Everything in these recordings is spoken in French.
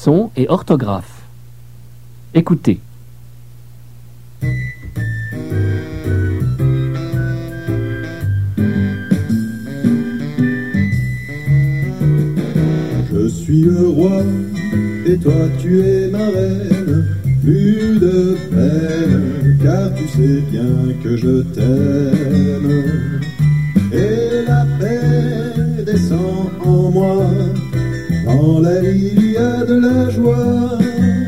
leçon et orthographe. Écoutez. Je suis le roi, et toi tu es ma reine. Plus de peine, car tu sais bien que je t'aime. Et la paix descend en moi, dans la vie il y a de la joie.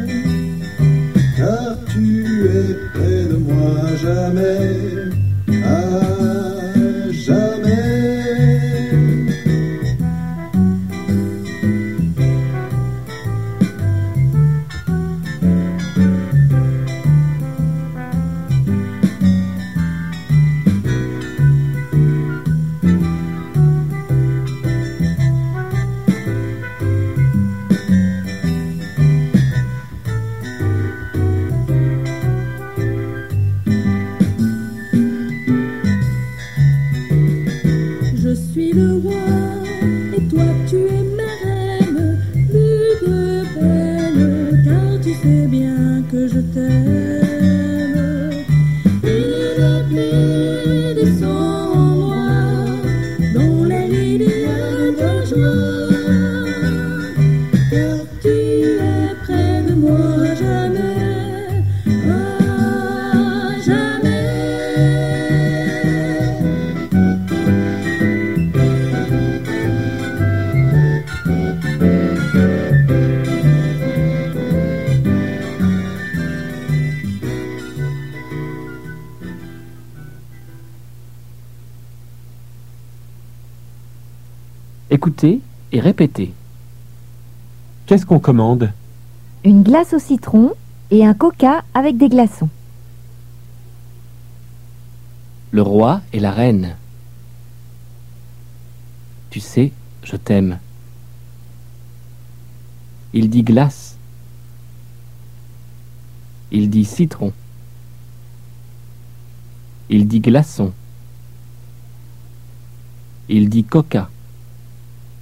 Car tu es près de moi à jamais, à jamais. Je suis le roi, et toi tu es ma reine. Plus de peine, car tu sais bien que je t'aime. Et la paix descend en moi, dans l'air il y a de joie. Car tu es près de moi à jamais, à jamais. Écoutez et répétez. Qu'est-ce qu'on commande? Une glace au citron et un coca avec des glaçons. Le roi et la reine. Tu sais, je t'aime. Il dit glace. Il dit citron. Il dit glaçon. Il dit coca.